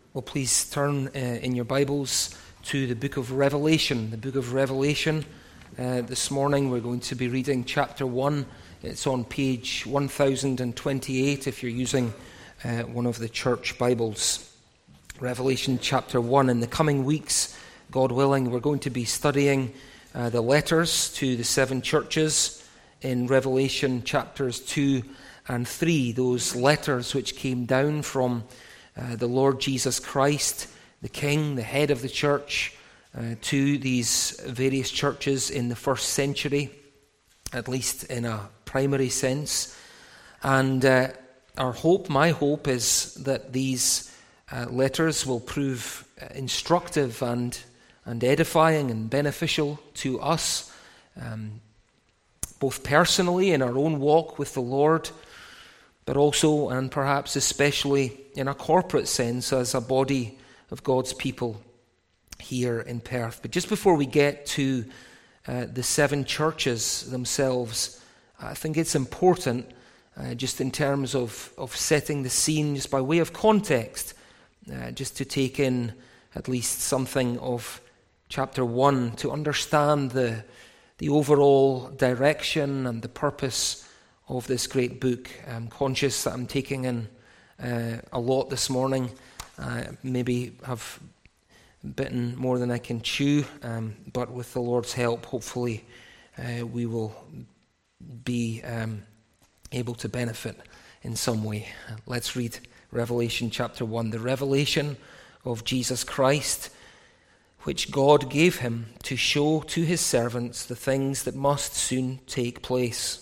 Well, please turn in your Bibles to the book of Revelation. The book of Revelation. This morning we're going to be reading chapter 1. It's on page 1028 if you're using one of the church Bibles. Revelation chapter 1. In the coming weeks, God willing, we're going to be studying the letters to the seven churches in Revelation chapters 2 and 3. Those letters which came down from the Lord Jesus Christ, the King, the head of the church, to these various churches in the first century, at least in a primary sense. And my hope is that these letters will prove instructive and edifying and beneficial to us, both personally in our own walk with the Lord, but also and perhaps especially in a corporate sense as a body of God's people here in Perth. But just before we get to the seven churches themselves, I think it's important, just in terms of setting the scene, just by way of context, just to take in at least something of chapter 1 to understand the overall direction and the purpose of this great book. I'm conscious that I'm taking in a lot this morning. Maybe have bitten more than I can chew, but with the Lord's help, hopefully we will be able to benefit in some way. Let's read Revelation chapter 1. The revelation of Jesus Christ, which God gave him to show to his servants the things that must soon take place.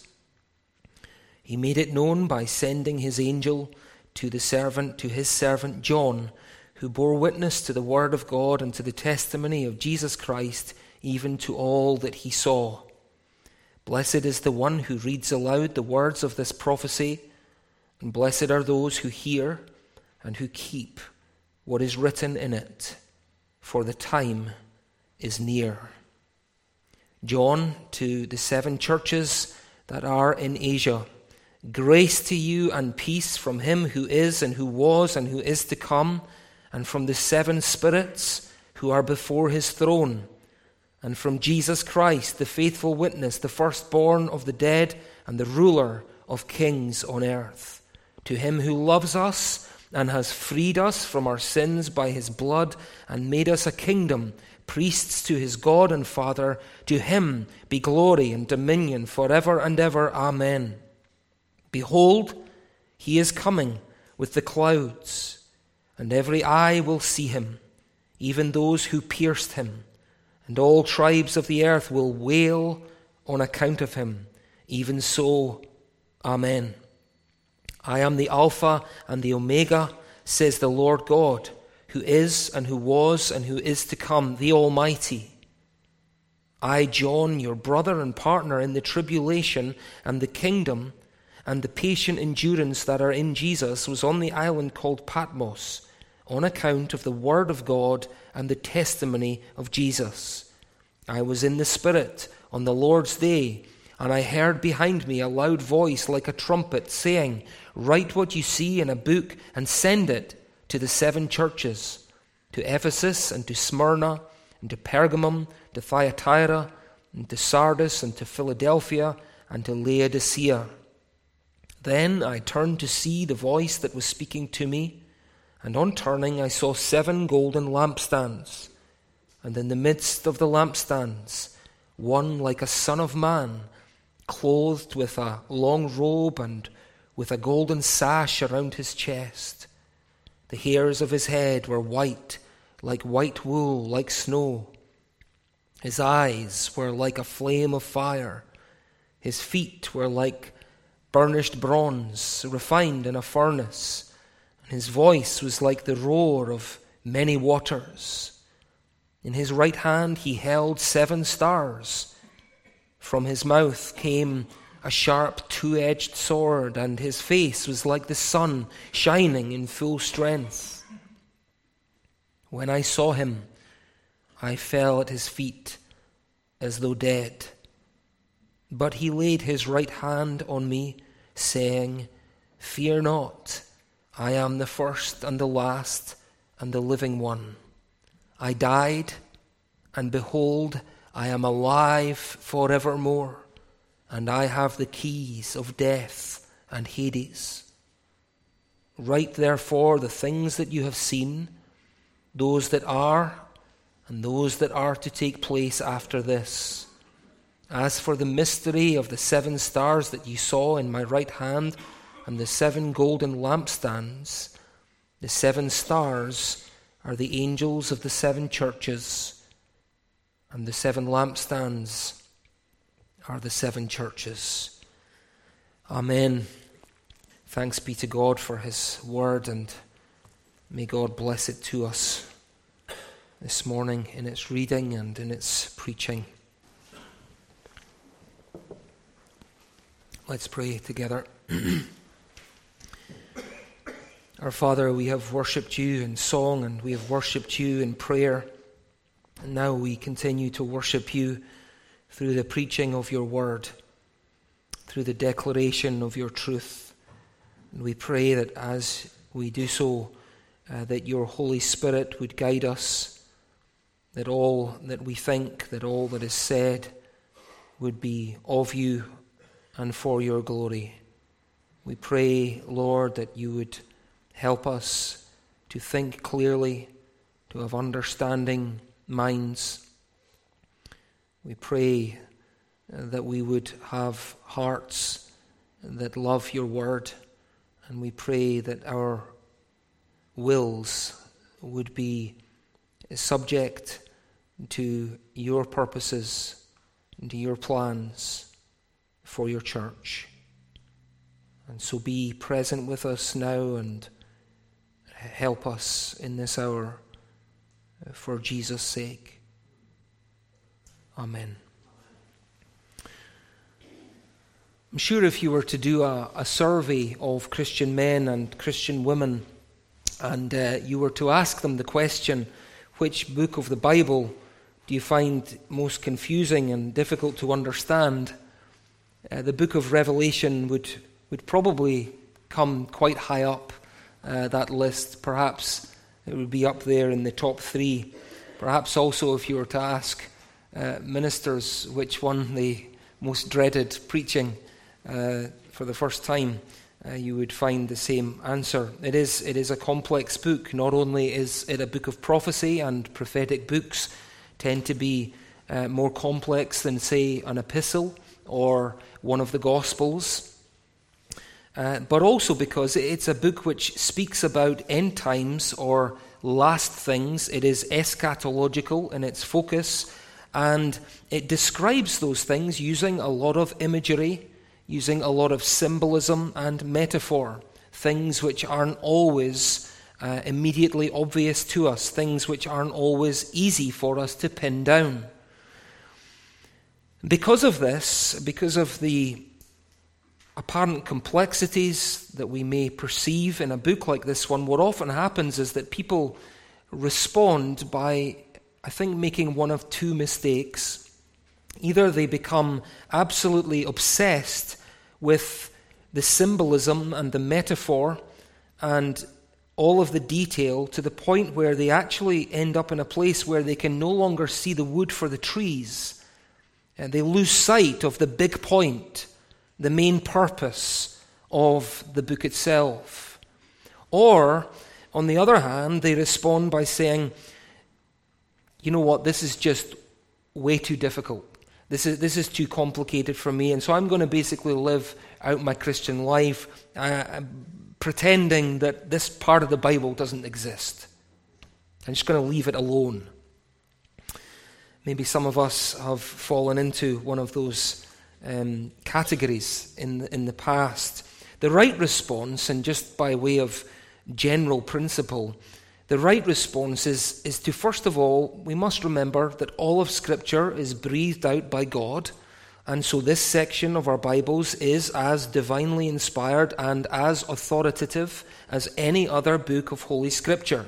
He made it known by sending his angel to his servant John, who bore witness to the word of God and to the testimony of Jesus Christ, even to all that he saw. Blessed is the one who reads aloud the words of this prophecy, and blessed are those who hear and who keep what is written in it, for the time is near. John, to the seven churches that are in Asia, grace to you and peace from him who is and who was and who is to come, and from the seven spirits who are before his throne, and from Jesus Christ, the faithful witness, the firstborn of the dead and the ruler of kings on earth. To him who loves us and has freed us from our sins by his blood and made us a kingdom, priests to his God and Father, to him be glory and dominion forever and ever. Amen. Behold, he is coming with the clouds, and every eye will see him, even those who pierced him, and all tribes of the earth will wail on account of him. Even so, Amen. I am the Alpha and the Omega, says the Lord God, who is and who was and who is to come, the Almighty. I, John, your brother and partner in the tribulation and the kingdom and the patient endurance that are in Jesus, was on the island called Patmos on account of the word of God and the testimony of Jesus. I was in the Spirit on the Lord's day, and I heard behind me a loud voice like a trumpet saying, write what you see in a book and send it to the seven churches, to Ephesus and to Smyrna and to Pergamum, to Thyatira and to Sardis and to Philadelphia and to Laodicea. Then I turned to see the voice that was speaking to me, and on turning I saw 7 golden lampstands, and in the midst of the lampstands one like a son of man, clothed with a long robe and with a golden sash around his chest. The hairs of his head were white, like white wool, like snow. His eyes were like a flame of fire. His feet were like burnished bronze, refined in a furnace, and his voice was like the roar of many waters. In his right hand he held 7 stars. From his mouth came a sharp 2-edged sword, and his face was like the sun shining in full strength. When I saw him, I fell at his feet as though dead. But he laid his right hand on me, saying, fear not, I am the first and the last and the living one. I died, and behold, I am alive forevermore, and I have the keys of death and Hades. Write therefore the things that you have seen, those that are, and those that are to take place after this. As for the mystery of the 7 stars that you saw in my right hand, and the 7 golden lampstands, the 7 stars are the angels of the 7 churches, and the 7 lampstands are the 7 churches. Amen. Thanks be to God for his word, and may God bless it to us this morning in its reading and in its preaching. Let's pray together. Our Father, we have worshipped you in song and we have worshipped you in prayer. And now we continue to worship you through the preaching of your word, through the declaration of your truth. And we pray that as we do so, that your Holy Spirit would guide us, that all that we think, that all that is said would be of you and for your glory. We pray, Lord, that you would help us to think clearly, to have understanding minds. We pray that we would have hearts that love your word, and we pray that our wills would be subject to your purposes and to your plans for your church. And so be present with us now and help us in this hour for Jesus' sake. Amen. I'm sure if you were to do a survey of Christian men and Christian women, and you were to ask them the question, which book of the Bible do you find most confusing and difficult to understand, the book of Revelation would probably come quite high up that list. Perhaps it would be up there in the top 3. Perhaps also if you were to ask ministers which one they most dreaded preaching for the first time, you would find the same answer. It is a complex book. Not only is it a book of prophecy, and prophetic books tend to be more complex than, say, an epistle or one of the Gospels, but also because it's a book which speaks about end times or last things. It is eschatological in its focus, and it describes those things using a lot of imagery, using a lot of symbolism and metaphor, things which aren't always immediately obvious to us, things which aren't always easy for us to pin down. Because of this, because of the apparent complexities that we may perceive in a book like this one, what often happens is that people respond by, I think, making one of 2 mistakes. Either they become absolutely obsessed with the symbolism and the metaphor and all of the detail to the point where they actually end up in a place where they can no longer see the wood for the trees. And they lose sight of the big point, the main purpose of the book itself. Or, on the other hand, they respond by saying, you know what, this is just way too difficult. This is too complicated for me, and so I'm going to basically live out my Christian life pretending that this part of the Bible doesn't exist. I'm just going to leave it alone. Maybe some of us have fallen into one of those categories in the past. The right response, and just by way of general principle, the right response is to, first of all, we must remember that all of Scripture is breathed out by God, and so this section of our Bibles is as divinely inspired and as authoritative as any other book of Holy Scripture.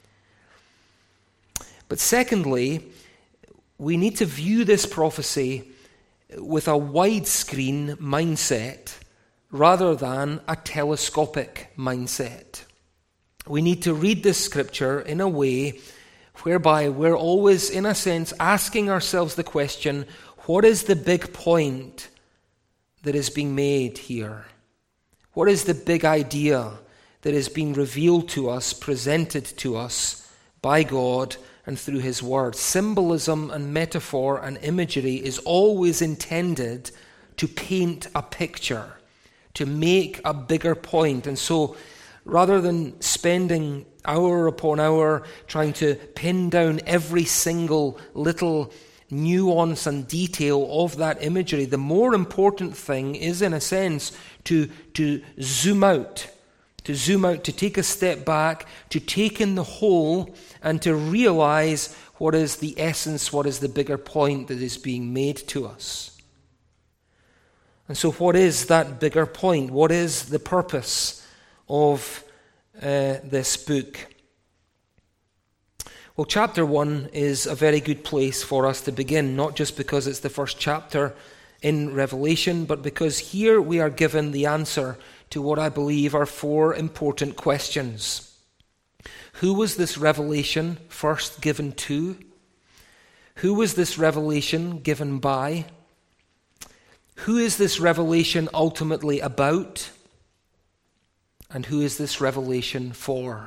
But secondly, we need to view this prophecy with a widescreen mindset rather than a telescopic mindset. we need to read this scripture in a way whereby we're always, in a sense, asking ourselves the question, what is the big point that is being made here? What is the big idea that is being revealed to us, presented to us by God and through His Word? Symbolism and metaphor and imagery is always intended to paint a picture, to make a bigger point. And so, rather than spending hour upon hour trying to pin down every single little nuance and detail of that imagery, the more important thing is, in a sense, to zoom out, to take a step back, to take in the whole, and to realize what is the essence, what is the bigger point that is being made to us. And so what is that bigger point? What is the purpose of this book? Well, chapter 1 is a very good place for us to begin, not just because it's the first chapter in Revelation, but because here we are given the answer to what I believe are 4 important questions. Who was this revelation first given to? Who was this revelation given by? Who is this revelation ultimately about? And who is this revelation for?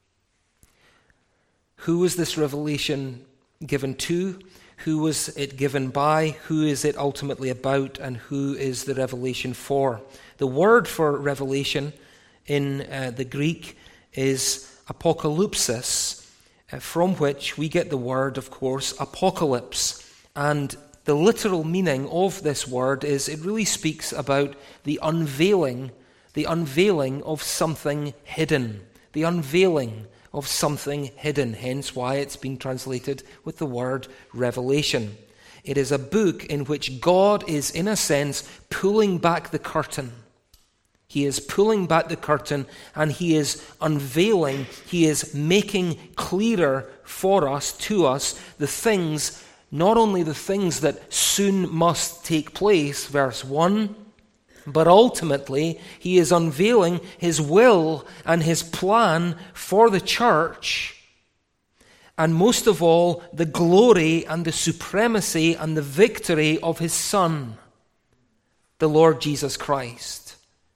Who was this revelation given to? Who was it given by? Who is it ultimately about? And who is the revelation for? The word for revelation in the Greek is apokalypsis, from which we get the word, of course, apocalypse. And the literal meaning of this word is it really speaks about the unveiling of something hidden, the unveiling of something hidden, hence why it's been translated with the word revelation. It is a book in which God is, in a sense, pulling back the curtain. He is pulling back the curtain and He is unveiling, He is making clearer for us, to us, the things, not only the things that soon must take place, verse 1, but ultimately, He is unveiling His will and His plan for the church. And most of all, the glory and the supremacy and the victory of His Son, the Lord Jesus Christ.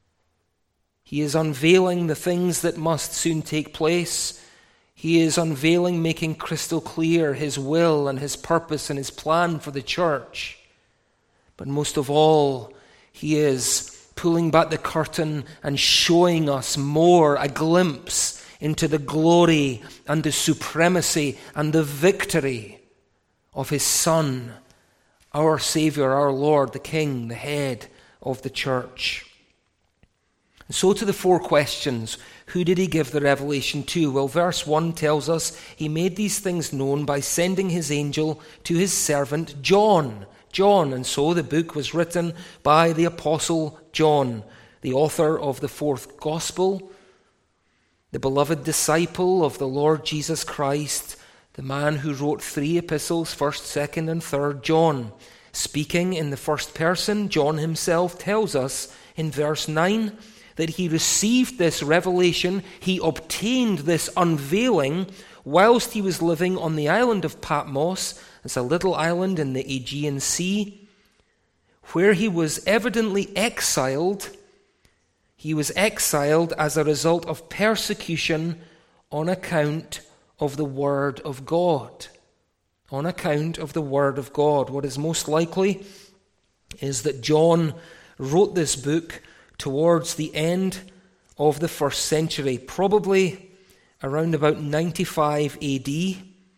He is unveiling the things that must soon take place. He is unveiling, making crystal clear His will and His purpose and His plan for the church. But most of all, He is pulling back the curtain and showing us more, a glimpse into the glory and the supremacy and the victory of His Son, our Savior, our Lord, the King, the head of the church. And so to the 4 questions. Who did He give the revelation to? Well, verse 1 tells us He made these things known by sending His angel to His servant John. And so the book was written by the Apostle John, the author of the 4th Gospel, the beloved disciple of the Lord Jesus Christ, the man who wrote 3 epistles, 1st, 2nd, and 3rd John. Speaking in the first person, John himself tells us in verse 9 that he received this revelation, he obtained this unveiling whilst he was living on the island of Patmos. It's a little island in the Aegean Sea, where he was evidently exiled. He was exiled as a result of persecution on account of the Word of God. On account of the Word of God. What is most likely is that John wrote this book towards the end of the 1st century, probably around about 95 AD,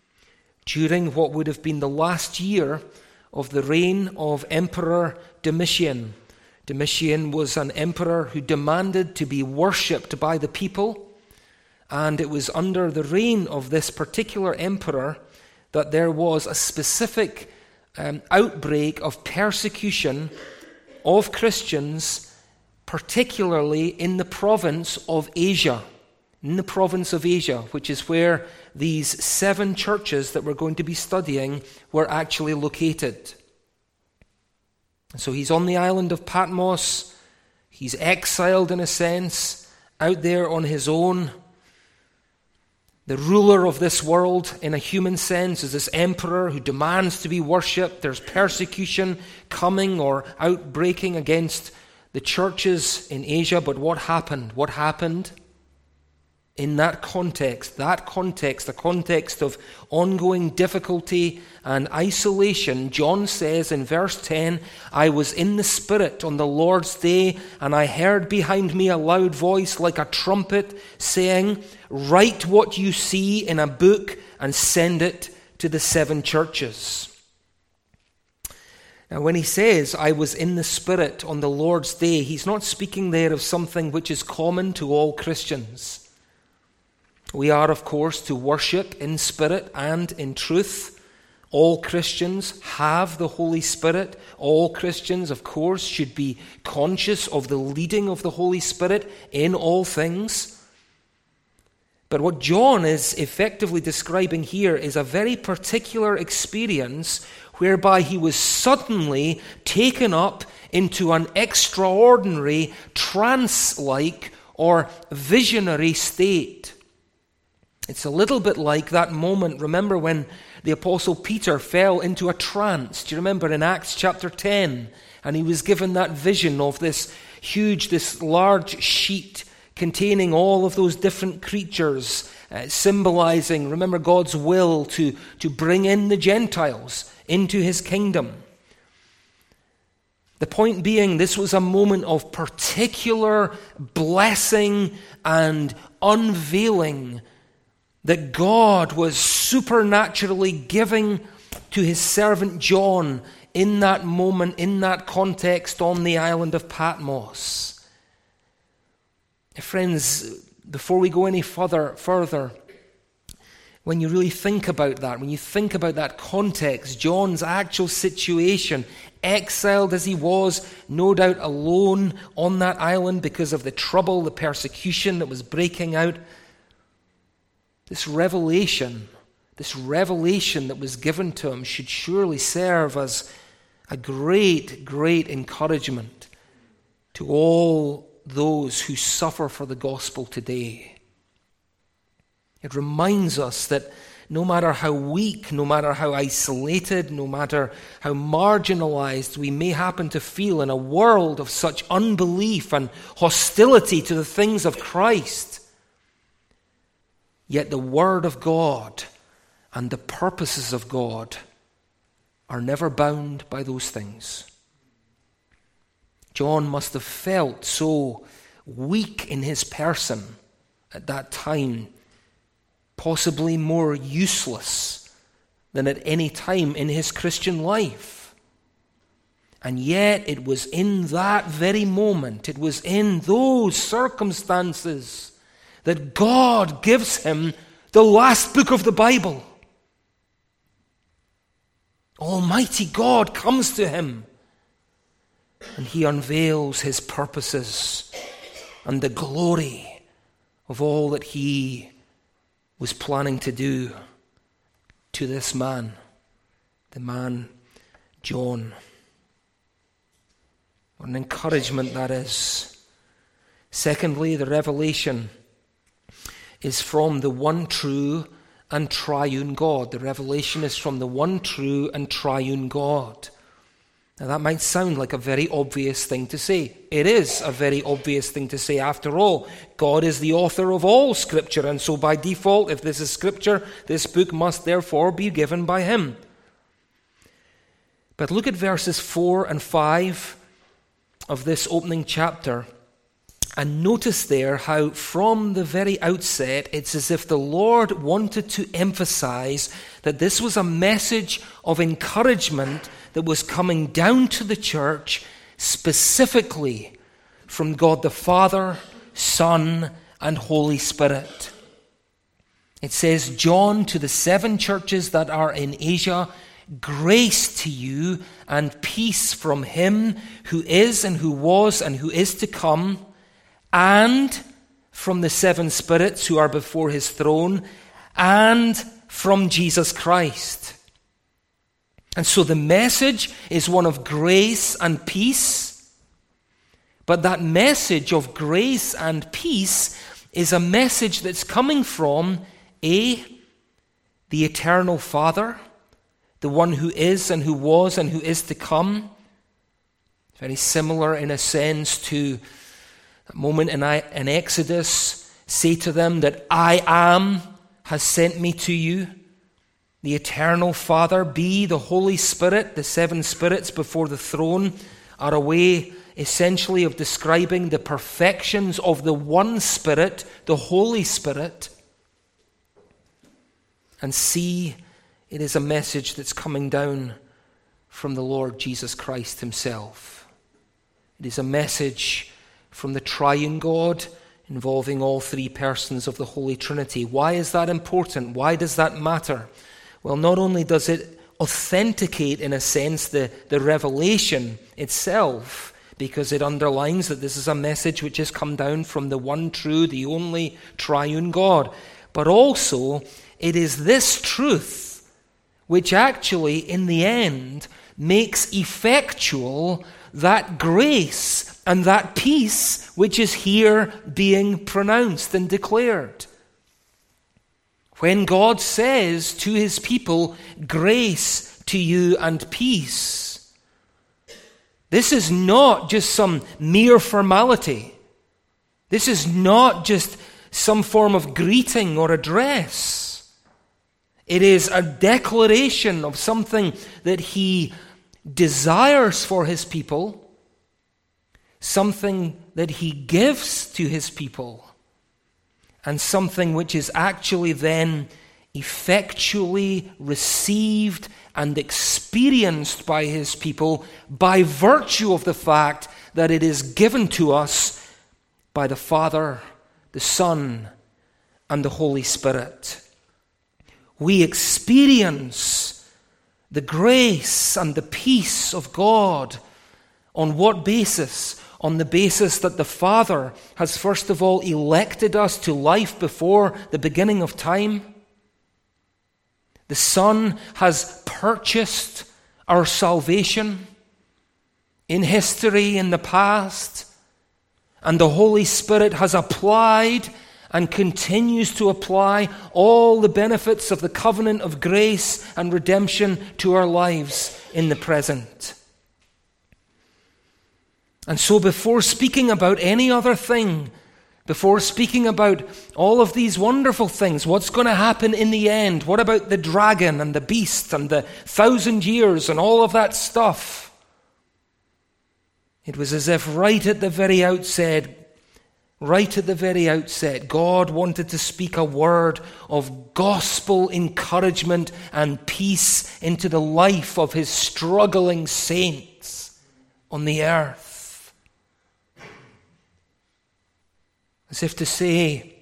during what would have been the last year of the reign of Emperor Domitian. Domitian was an emperor who demanded to be worshipped by the people, and it was under the reign of this particular emperor that there was a specific outbreak of persecution of Christians, particularly in the province of Asia. In the province of Asia, which is where these 7 churches that we're going to be studying were actually located. So he's on the island of Patmos. He's exiled in a sense, out there on his own. The ruler of this world, in a human sense, is this emperor who demands to be worshipped. There's persecution coming or outbreaking against the churches in Asia. But what happened? What happened in that context, the context of ongoing difficulty and isolation? John says in verse 10, I was in the Spirit on the Lord's day, and I heard behind me a loud voice like a trumpet saying, write what you see in a book and send it to the 7 churches. Now, when he says, I was in the Spirit on the Lord's day, he's not speaking there of something which is common to all Christians. We are, of course, to worship in spirit and in truth. All Christians have the Holy Spirit. All Christians, of course, should be conscious of the leading of the Holy Spirit in all things. But what John is effectively describing here is a very particular experience whereby he was suddenly taken up into an extraordinary trance-like or visionary state. It's a little bit like that moment, remember, when the Apostle Peter fell into a trance. Do you remember in Acts chapter 10? And he was given that vision of this large sheet containing all of those different creatures, symbolizing, remember, God's will to bring in the Gentiles into his kingdom. The point being, this was a moment of particular blessing and unveiling that God was supernaturally giving to his servant John in that moment, in that context on the island of Patmos. Friends, before we go any further, when you really think about that, when you think about that context, John's actual situation, exiled as he was, no doubt alone on that island because of the trouble, the persecution that was breaking out, this revelation that was given to him should surely serve as a great, great encouragement to all those who suffer for the gospel today. It reminds us that no matter how weak, no matter how isolated, no matter how marginalized we may happen to feel in a world of such unbelief and hostility to the things of Christ, yet the Word of God and the purposes of God are never bound by those things. John must have felt so weak in his person at that time, possibly more useless than at any time in his Christian life. And yet it was in that very moment, it was in those circumstances that God gives him the last book of the Bible. Almighty God comes to him and he unveils his purposes and the glory of all that he was planning to do to this man, the man John. What an encouragement that is. Secondly, the revelation is from the one true and triune God. The revelation is from the one true and triune God. Now that might sound like a very obvious thing to say. It is a very obvious thing to say. After all, God is the author of all Scripture, and so by default, if this is Scripture, this book must therefore be given by him. But look at verses 4 and 5 of this opening chapter, and notice there how from the very outset it's as if the Lord wanted to emphasize that this was a message of encouragement that was coming down to the church specifically from God the Father, Son, and Holy Spirit. It says, John, to the 7 churches that are in Asia, grace to you and peace from him who is and who was and who is to come, and from the 7 spirits who are before his throne, and from Jesus Christ. And so the message is one of grace and peace, but that message of grace and peace is a message that's coming from A, the eternal Father, the one who is and who was and who is to come. Very similar in a sense to that moment in Exodus. Say to them that I am has sent me to you. The eternal Father. B, the Holy Spirit. The seven spirits before the throne are a way essentially of describing the perfections of the one Spirit, the Holy Spirit. And C, it is a message that's coming down from the Lord Jesus Christ himself. It is a message from the triune God involving all three persons of the Holy Trinity. Why is that important? Why does that matter? Well, not only does it authenticate, in a sense, the revelation itself, because it underlines that this is a message which has come down from the one true, the only triune God, but also it is this truth which actually, in the end, makes effectual that grace and that peace which is here being pronounced and declared. When God says to his people, grace to you and peace, this is not just some mere formality. This is not just some form of greeting or address. It is a declaration of something that he desires for his people, something that he gives to his people, and something which is actually then effectually received and experienced by his people by virtue of the fact that it is given to us by the Father, the Son, and the Holy Spirit. We experience the grace and the peace of God on what basis? On the basis that the Father has first of all elected us to life before the beginning of time. The Son has purchased our salvation in history, in the past. And the Holy Spirit has applied and continues to apply all the benefits of the covenant of grace and redemption to our lives in the present. And so before speaking about any other thing, before speaking about all of these wonderful things, what's going to happen in the end? What about the dragon and the beast and the 1,000 years and all of that stuff? It was as if right at the very outset, God wanted to speak a word of gospel encouragement and peace into the life of his struggling saints on the earth. As if to say,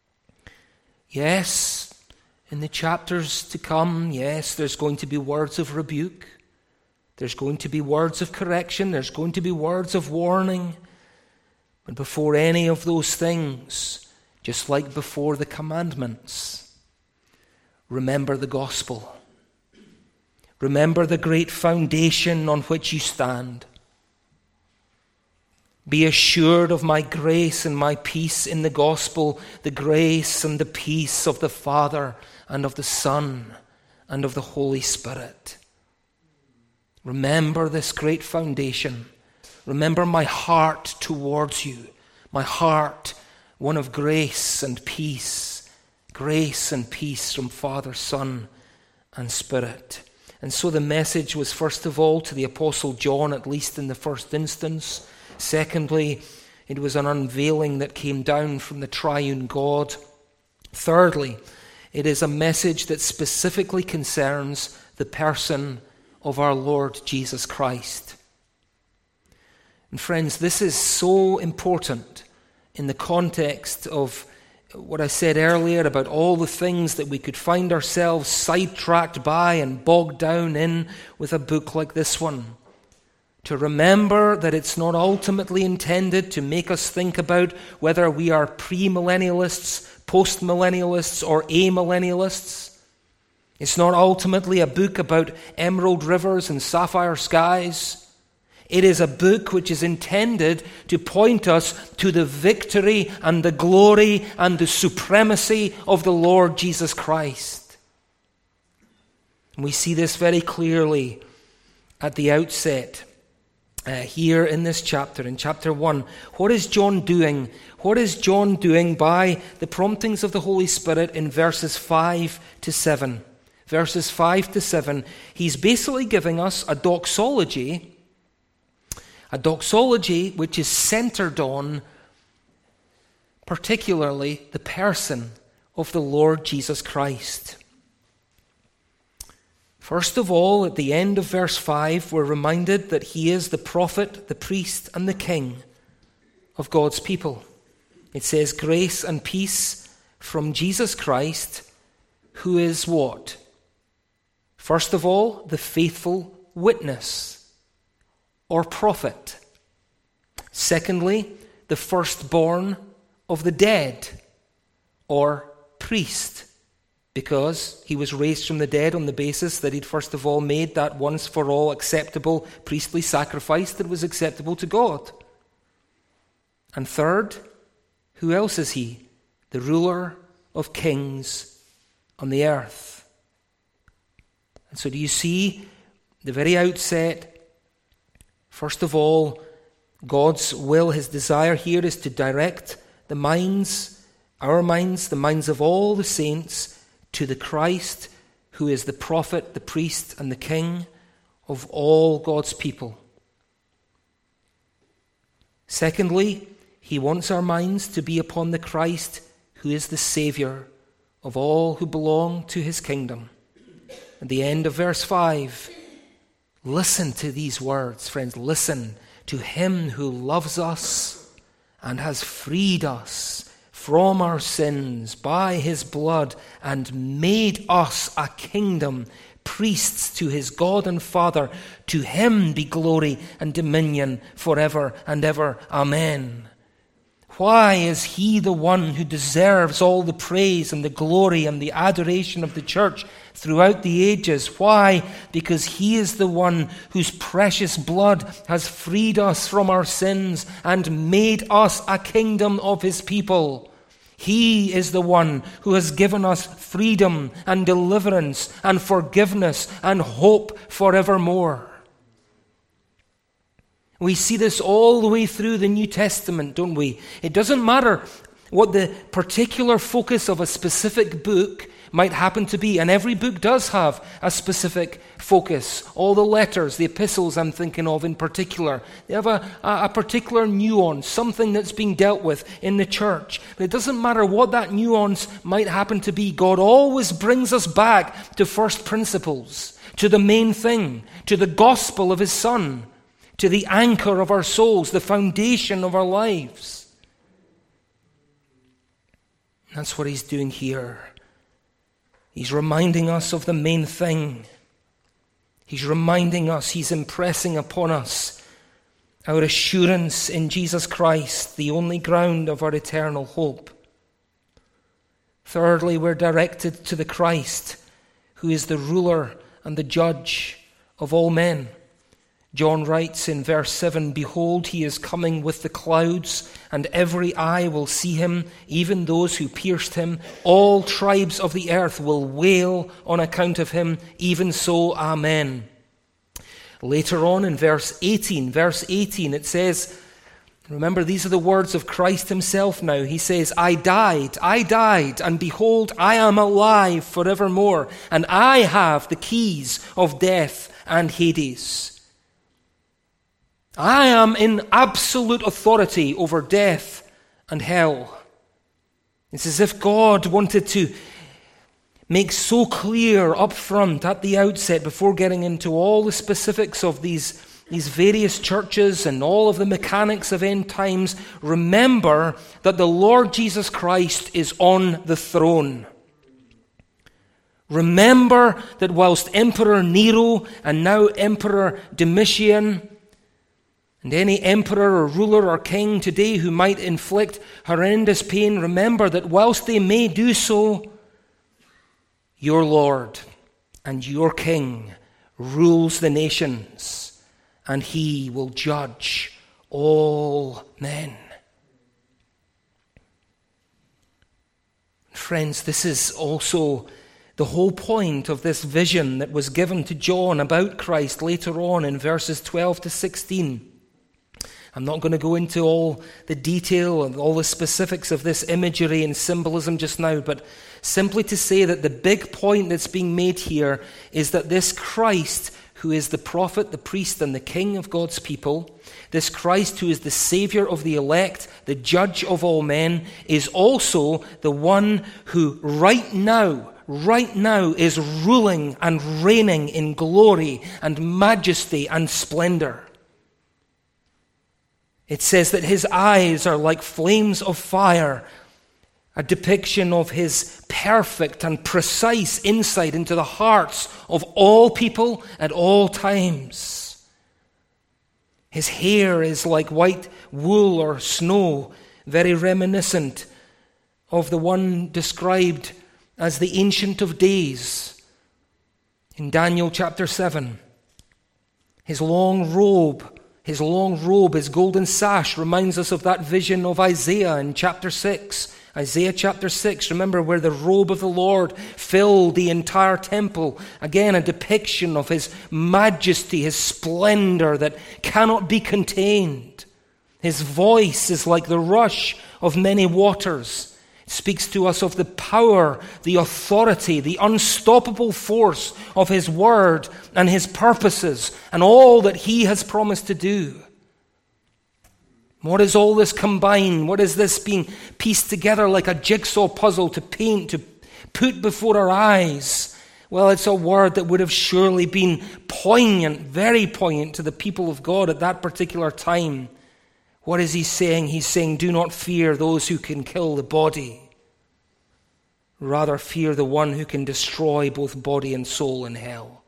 yes, in the chapters to come, yes, there's going to be words of rebuke. There's going to be words of correction. There's going to be words of warning. But before any of those things, just like before the commandments, remember the gospel. Remember the great foundation on which you stand. Be assured of my grace and my peace in the gospel, the grace and the peace of the Father and of the Son and of the Holy Spirit. Remember this great foundation. Remember my heart towards you, my heart, one of grace and peace from Father, Son, and Spirit. And so the message was first of all to the Apostle John, at least in the first instance. Secondly, it was an unveiling that came down from the triune God. Thirdly, it is a message that specifically concerns the person of our Lord Jesus Christ. And friends, this is so important in the context of what I said earlier about all the things that we could find ourselves sidetracked by and bogged down in with a book like this one. To remember that it's not ultimately intended to make us think about whether we are premillennialists, postmillennialists, or amillennialists. It's not ultimately a book about emerald rivers and sapphire skies. It is a book which is intended to point us to the victory and the glory and the supremacy of the Lord Jesus Christ. And we see this very clearly at the outset here in this chapter, in chapter 1. What is John doing? What is John doing by the promptings of the Holy Spirit in verses 5 to 7? Verses 5 to 7, he's basically giving us a doxology which is centered on particularly the person of the Lord Jesus Christ. First of all, at the end of verse 5, we're reminded that he is the prophet, the priest, and the king of God's people. It says, grace and peace from Jesus Christ, who is what? First of all, the faithful witness or prophet. Secondly, the firstborn of the dead or priest, because he was raised from the dead on the basis that he'd first of all made that once for all acceptable priestly sacrifice that was acceptable to God. And third, who else is he? The ruler of kings on the earth. And so do you see the very outset, first of all, God's will, his desire here is to direct the minds, our minds, the minds of all the saints, to the Christ who is the prophet, the priest, and the king of all God's people. Secondly, he wants our minds to be upon the Christ who is the Savior of all who belong to his kingdom. At the end of verse 5, listen to these words, friends. Listen to him who loves us and has freed us from our sins by his blood and made us a kingdom, priests to his God and Father. To him be glory and dominion forever and ever. Amen. Why is he the one who deserves all the praise and the glory and the adoration of the church throughout the ages? Why? Because he is the one whose precious blood has freed us from our sins and made us a kingdom of his people. He is the one who has given us freedom and deliverance and forgiveness and hope forevermore. We see this all the way through the New Testament, don't we? It doesn't matter what the particular focus of a specific book might happen to be, and every book does have a specific focus. All the letters, the epistles I'm thinking of in particular, they have a particular nuance, something that's being dealt with in the church. But it doesn't matter what that nuance might happen to be. God always brings us back to first principles, to the main thing, to the gospel of his Son, to the anchor of our souls, the foundation of our lives. That's what he's doing here. He's reminding us of the main thing. He's reminding us, he's impressing upon us our assurance in Jesus Christ, the only ground of our eternal hope. Thirdly, we're directed to the Christ, who is the ruler and the judge of all men. John writes in verse 7, behold, he is coming with the clouds, and every eye will see him, even those who pierced him. All tribes of the earth will wail on account of him. Even so, amen. Later on in verse 18, it says, remember, these are the words of Christ himself now. He says, I died, and behold, I am alive forevermore, and I have the keys of death and Hades. I am in absolute authority over death and hell. It's as if God wanted to make so clear up front at the outset, before getting into all the specifics of these various churches and all of the mechanics of end times. Remember that the Lord Jesus Christ is on the throne. Remember that whilst Emperor Nero and now Emperor Domitian and any emperor or ruler or king today who might inflict horrendous pain, remember that whilst they may do so, your Lord and your King rules the nations and he will judge all men. Friends, this is also the whole point of this vision that was given to John about Christ later on in verses 12 to 16. I'm not going to go into all the detail and all the specifics of this imagery and symbolism just now, but simply to say that the big point that's being made here is that this Christ, who is the prophet, the priest, and the king of God's people, this Christ who is the Savior of the elect, the judge of all men, is also the one who right now is ruling and reigning in glory and majesty and splendor. It says that his eyes are like flames of fire, a depiction of his perfect and precise insight into the hearts of all people at all times. His hair is like white wool or snow, very reminiscent of the one described as the Ancient of Days in Daniel chapter 7. His long robe, his golden sash reminds us of that vision of Isaiah in chapter 6. Isaiah chapter 6, remember, where the robe of the Lord filled the entire temple. Again, a depiction of his majesty, his splendor that cannot be contained. His voice is like the rush of many waters. It speaks to us of the power, the authority, the unstoppable force of his word and his purposes and all that he has promised to do. What is all this combined? What is this being pieced together like a jigsaw puzzle to paint, to put before our eyes? Well, it's a word that would have surely been poignant, very poignant to the people of God at that particular time. What is he saying? He's saying, do not fear those who can kill the body. Rather fear the one who can destroy both body and soul in hell.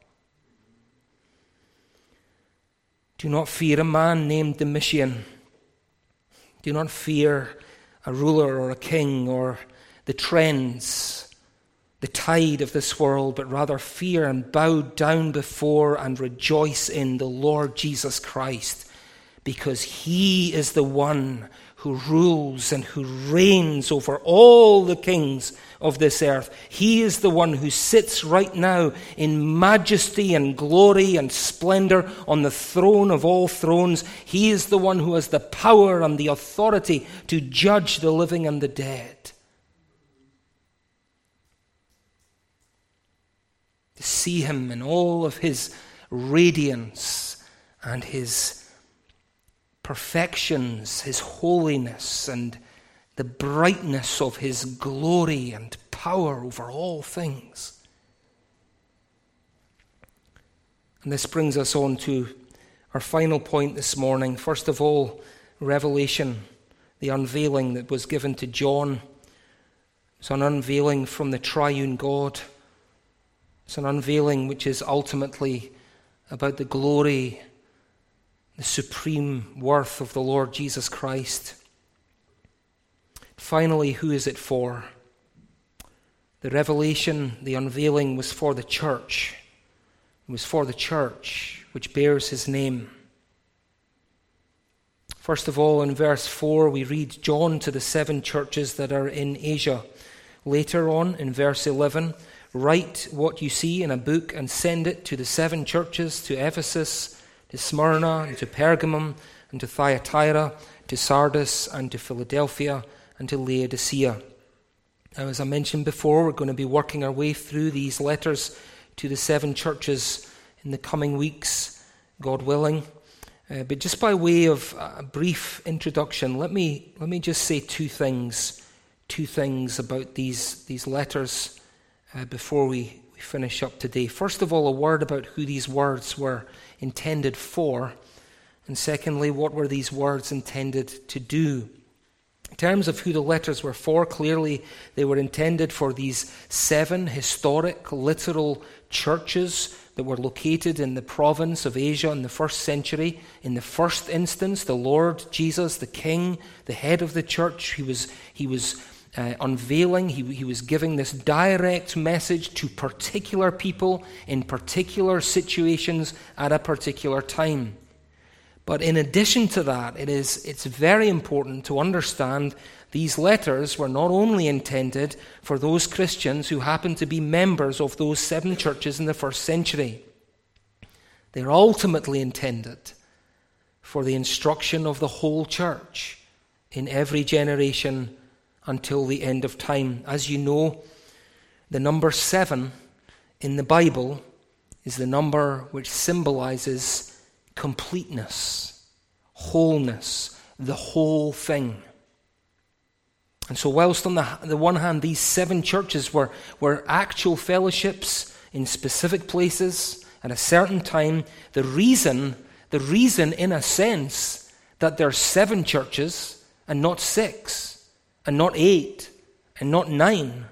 Do not fear a man named Domitian. Do not fear a ruler or a king or the trends, the tide of this world, but rather fear and bow down before and rejoice in the Lord Jesus Christ, because he is the one who rules and who reigns over all the kings of this earth. He is the one who sits right now in majesty and glory and splendor on the throne of all thrones. He is the one who has the power and the authority to judge the living and the dead. To see him in all of his radiance and his perfections, his holiness, and the brightness of his glory and power over all things. And this brings us on to our final point this morning. First of all, Revelation, the unveiling that was given to John. It's an unveiling from the triune God. It's an unveiling which is ultimately about the glory, the supreme worth of the Lord Jesus Christ. Finally, who is it for? The revelation, the unveiling was for the church. It was for the church which bears his name. First of all, in verse 4, we read John to the 7 churches that are in Asia. Later on, in verse 11, write what you see in a book and send it to the 7 churches, to Ephesus, to Smyrna, and to Pergamum, and to Thyatira, to Sardis, and to Philadelphia, and to Laodicea. Now, as I mentioned before, we're going to be working our way through these letters to the 7 churches in the coming weeks, God willing. But just by way of a brief introduction, let me just say two things about these letters before we finish up today. First of all, a word about who these words were intended for, and secondly, what were these words intended to do. In terms of who the letters were for, clearly they were intended for these 7 historic, literal churches that were located in the province of Asia in the 1st century. In the first instance, the Lord Jesus, the King, the head of the church, he was unveiling, he was giving this direct message to particular people in particular situations at a particular time. But in addition to that, it's very important to understand these letters were not only intended for those Christians who happened to be members of those 7 churches in the first century. They're ultimately intended for the instruction of the whole church in every generation until the end of time. As you know, the number 7 in the Bible is the number which symbolizes completeness, wholeness, the whole thing. And so whilst on the one hand these 7 churches were actual fellowships in specific places at a certain time, the reason in a sense that there are 7 churches and not 6 and not 8 and not 9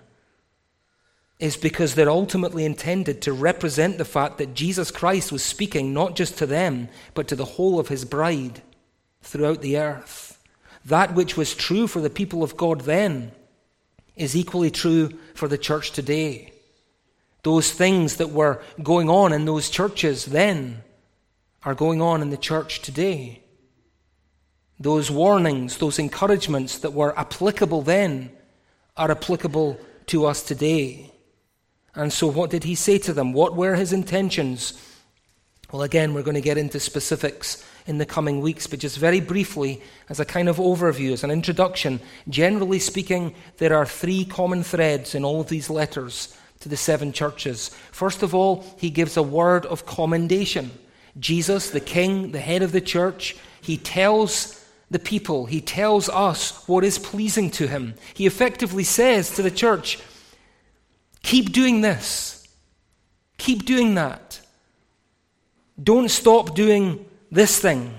is because they're ultimately intended to represent the fact that Jesus Christ was speaking not just to them, but to the whole of his bride throughout the earth. That which was true for the people of God then is equally true for the church today. Those things that were going on in those churches then are going on in the church today. Those warnings, those encouragements that were applicable then are applicable to us today. And so what did he say to them? What were his intentions? Well, again, we're going to get into specifics in the coming weeks, but just very briefly, as a kind of overview, as an introduction, generally speaking, there are 3 common threads in all of these letters to the 7 churches. First of all, he gives a word of commendation. Jesus, the King, the head of the church, he tells the people, he tells us what is pleasing to him. He effectively says to the church, keep doing this. Keep doing that. Don't stop doing this thing.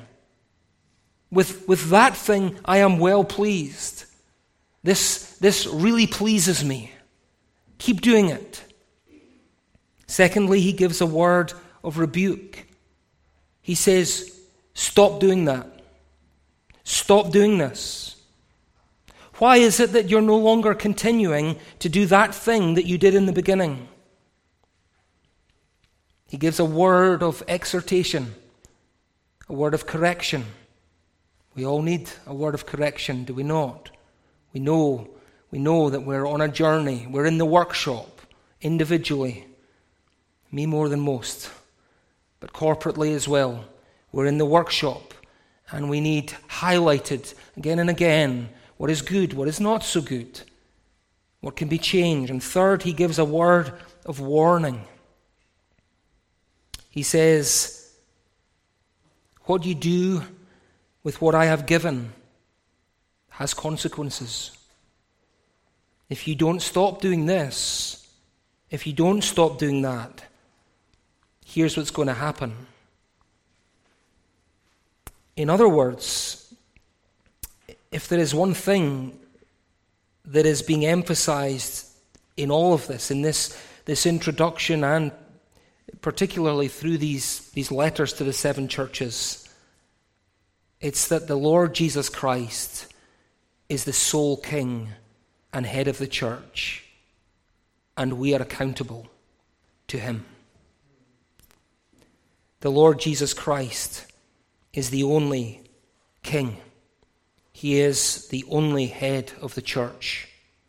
With that thing, I am well pleased. This really pleases me. Keep doing it. Secondly, he gives a word of rebuke. He says, stop doing that. Stop doing this. Why is it that you're no longer continuing to do that thing that you did in the beginning? He gives a word of exhortation, a word of correction. We all need a word of correction, do we not? We know that we're on a journey. We're in the workshop, individually. Me more than most, but corporately as well. We're in the workshop, and we need highlighted again and again what is good, what is not so good, what can be changed. And third, he gives a word of warning. He says, what you do with what I have given has consequences. If you don't stop doing this, if you don't stop doing that, here's what's going to happen. In other words, if there is one thing that is being emphasized in all of this, in this introduction, and particularly through these letters to the 7 churches, it's that the Lord Jesus Christ is the sole King and head of the church, and we are accountable to him. The Lord Jesus Christ is the only King. He is the only head of the church,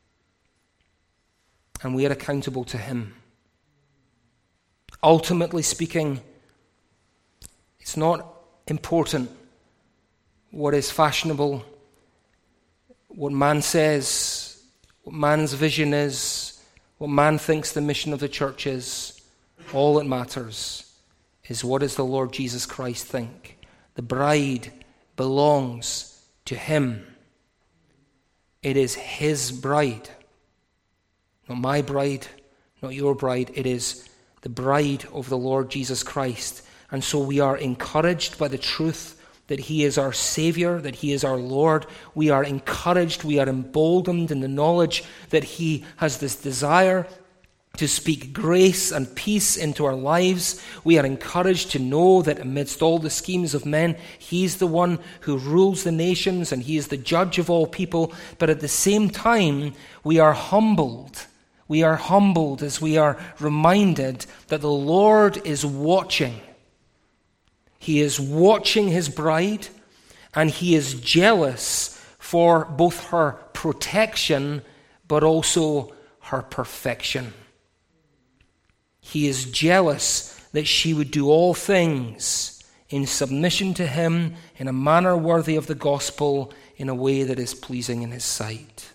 and we are accountable to him. Ultimately speaking, it's not important what is fashionable, what man says, what man's vision is, what man thinks the mission of the church is. All that matters is what does the Lord Jesus Christ think. The bride belongs to him. It is his bride. Not my bride, not your bride. It is the bride of the Lord Jesus Christ. And so we are encouraged by the truth that he is our Savior, that he is our Lord. We are encouraged, we are emboldened in the knowledge that he has this desire to speak grace and peace into our lives. We are encouraged to know that amidst all the schemes of men, he's the one who rules the nations and he is the judge of all people. But at the same time, we are humbled. We are humbled as we are reminded that the Lord is watching. He is watching his bride, and he is jealous for both her protection but also her perfection. He is jealous that she would do all things in submission to him in a manner worthy of the gospel, in a way that is pleasing in his sight.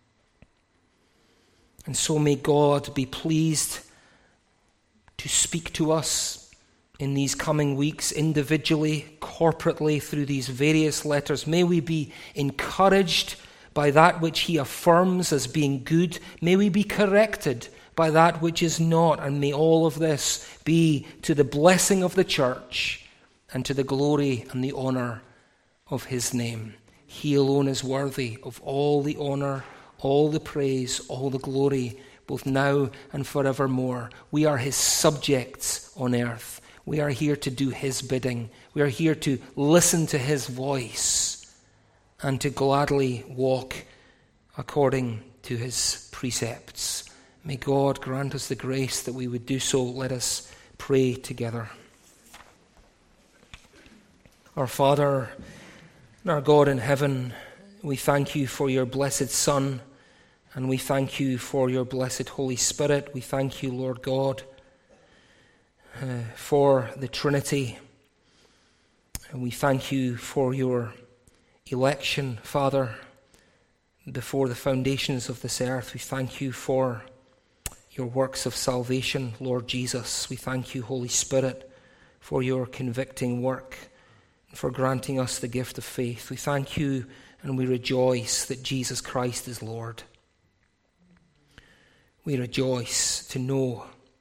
And so may God be pleased to speak to us in these coming weeks, individually, corporately, through these various letters. May we be encouraged by that which he affirms as being good. May we be corrected by that which is not. And may all of this be to the blessing of the church and to the glory and the honor of his name. He alone is worthy of all the honor, all the praise, all the glory, both now and forevermore. We are his subjects on earth. We are here to do his bidding. We are here to listen to his voice and to gladly walk according to his precepts. May God grant us the grace that we would do so. Let us pray together. Our Father and our God in heaven, we thank you for your blessed Son, and we thank you for your blessed Holy Spirit. We thank you, Lord God, for the Trinity. And we thank you for your election, Father, before the foundations of this earth. We thank you for your works of salvation, Lord Jesus. We thank you, Holy Spirit, for your convicting work, for granting us the gift of faith. We thank you and we rejoice that Jesus Christ is Lord. We rejoice to know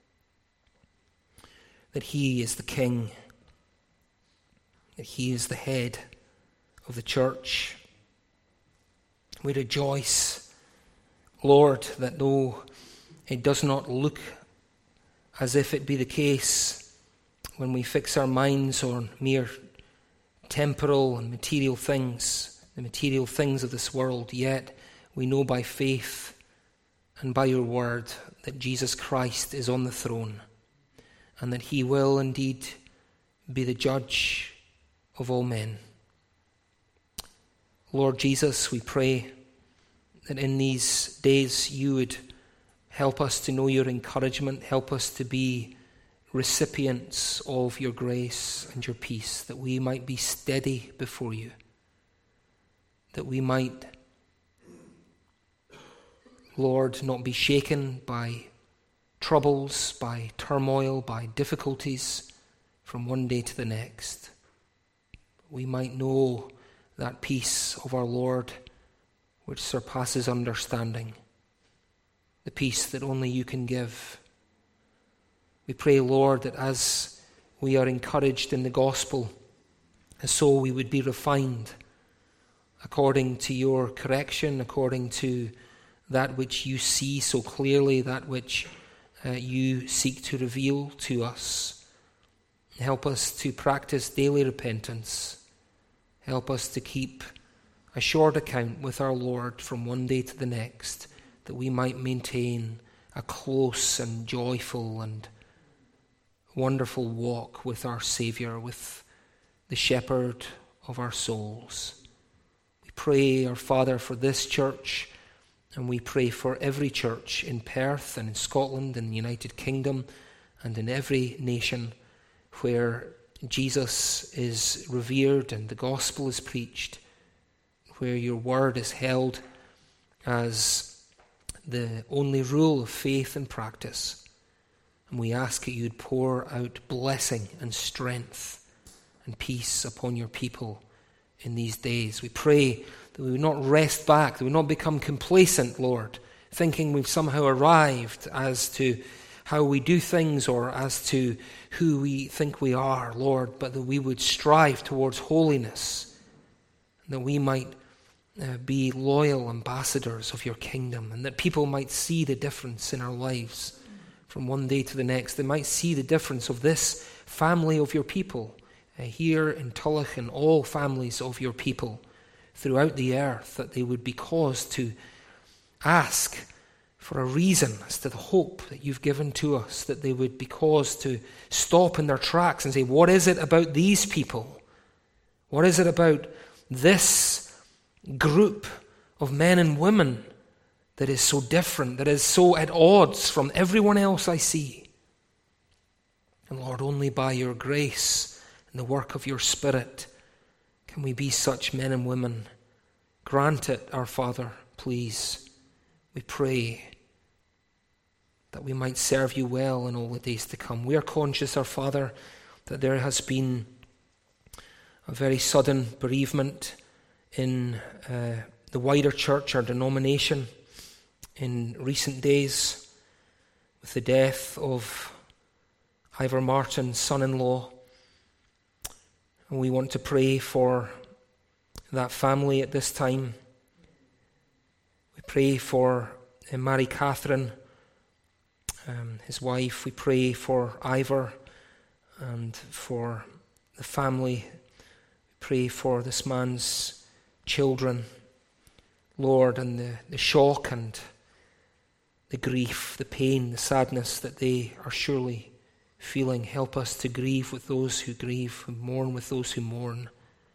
that he is the King, that he is the head of the church. We rejoice, Lord, that though it does not look as if it be the case when we fix our minds on mere temporal and material things, the material things of this world, yet we know by faith and by your word that Jesus Christ is on the throne and that he will indeed be the judge of all men. Lord Jesus, we pray that in these days you would help us to know your encouragement, help us to be recipients of your grace and your peace, that we might be steady before you, that we might, Lord, not be shaken by troubles, by turmoil, by difficulties from one day to the next. We might know that peace of our Lord which surpasses understanding, the peace that only you can give. We pray, Lord, that as we are encouraged in the gospel, so we would be refined according to your correction, according to that which you see so clearly, that which you seek to reveal to us. Help us to practice daily repentance. Help us to keep a short account with our Lord from one day to the next, that we might maintain a close and joyful and wonderful walk with our Saviour, with the Shepherd of our souls. We pray, our Father, for this church, and we pray for every church in Perth and in Scotland and the United Kingdom and in every nation where Jesus is revered and the gospel is preached, where your word is held as the only rule of faith and practice. And we ask that you'd pour out blessing and strength and peace upon your people in these days. We pray that we would not rest back, that we would not become complacent, Lord, thinking we've somehow arrived as to how we do things or as to who we think we are, Lord, but that we would strive towards holiness, that we might be loyal ambassadors of your kingdom, and that people might see the difference in our lives from one day to the next. They might see the difference of this family of your people here in Tulloch and all families of your people throughout the earth, that they would be caused to ask for a reason, as to the hope that you've given to us, that they would be caused to stop in their tracks and say, what is it about these people? What is it about this group of men and women that is so different, that is so at odds from everyone else I see? And Lord, only by your grace and the work of your Spirit can we be such men and women. Grant it, our Father, please. We pray that we might serve you well in all the days to come. We are conscious, our Father, that there has been a very sudden bereavement in the wider church, our denomination, in recent days, with the death of Ivor Martin's son-in-law. And we want to pray for that family at this time. We pray for Mary Catherine, his wife. We pray for Ivor and for the family. We pray for this man's children, Lord, and the shock and the grief, the pain, the sadness that they are surely feeling. Help us to grieve with those who grieve, and mourn with those who mourn.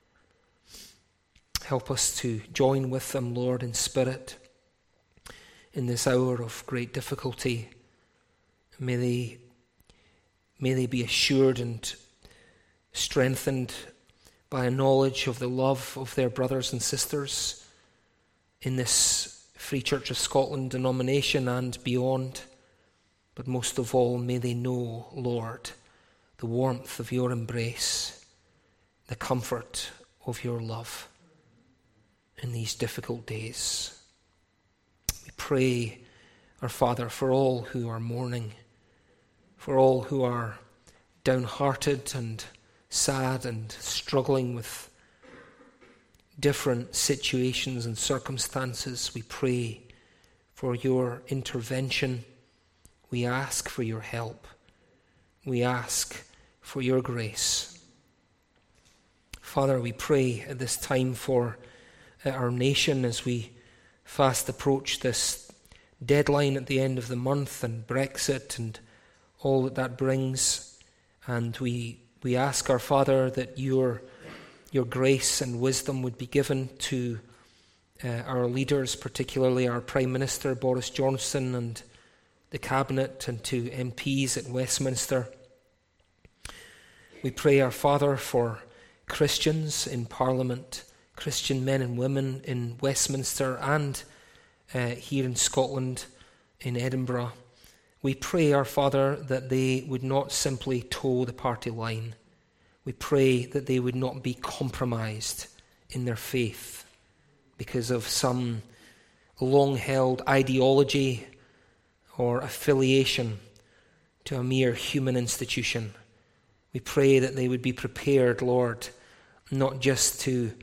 Help us to join with them, Lord, in spirit in this hour of great difficulty. May they be assured and strengthened by a knowledge of the love of their brothers and sisters in this Free Church of Scotland denomination and beyond. But most of all, may they know, Lord, the warmth of your embrace, the comfort of your love in these difficult days. We pray, our Father, for all who are mourning, for all who are downhearted and sad and struggling with different situations and circumstances. We pray for your intervention. We ask for your help. We ask for your grace. Father, we pray at this time for our nation as we fast approach this deadline at the end of the month and Brexit and all that brings. And we ask, our Father, that your grace and wisdom would be given to our leaders, particularly our Prime Minister, Boris Johnson, and the Cabinet, and to MPs at Westminster. We pray, our Father, for Christians in Parliament, Christian men and women in Westminster and here in Scotland, in Edinburgh. We pray, our Father, that they would not simply toe the party line. We pray that they would not be compromised in their faith because of some long-held ideology or affiliation to a mere human institution. We pray that they would be prepared, Lord, not just to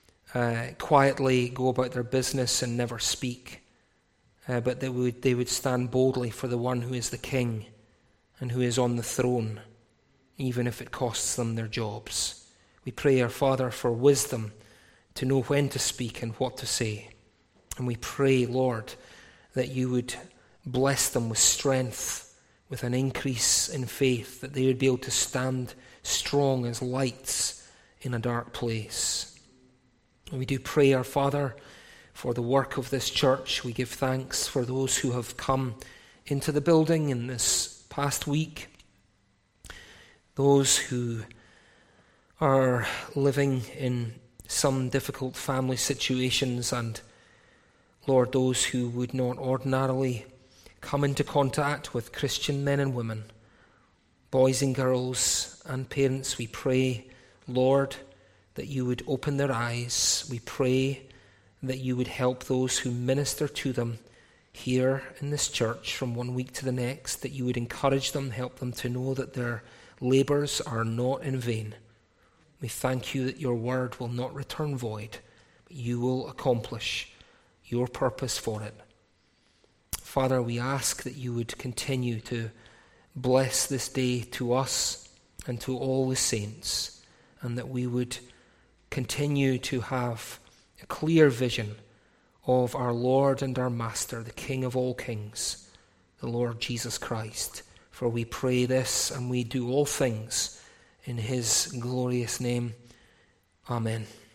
quietly go about their business and never speak, but they would stand boldly for the one who is the King and who is on the throne, even if it costs them their jobs. We pray, our Father, for wisdom to know when to speak and what to say. And we pray, Lord, that you would bless them with strength, with an increase in faith, that they would be able to stand strong as lights in a dark place. And we do pray, our Father, for the work of this church. We give thanks for those who have come into the building in this past week, those who are living in some difficult family situations, and Lord, those who would not ordinarily come into contact with Christian men and women, boys and girls and parents. We pray, Lord, that you would open their eyes. We pray that you would help those who minister to them here in this church from one week to the next, that you would encourage them, help them to know that their labors are not in vain. We thank you that your word will not return void, but you will accomplish your purpose for it. Father, we ask that you would continue to bless this day to us and to all the saints, and that we would continue to have a clear vision of our Lord and our Master, the King of all kings, the Lord Jesus Christ. For we pray this and we do all things in his glorious name. Amen.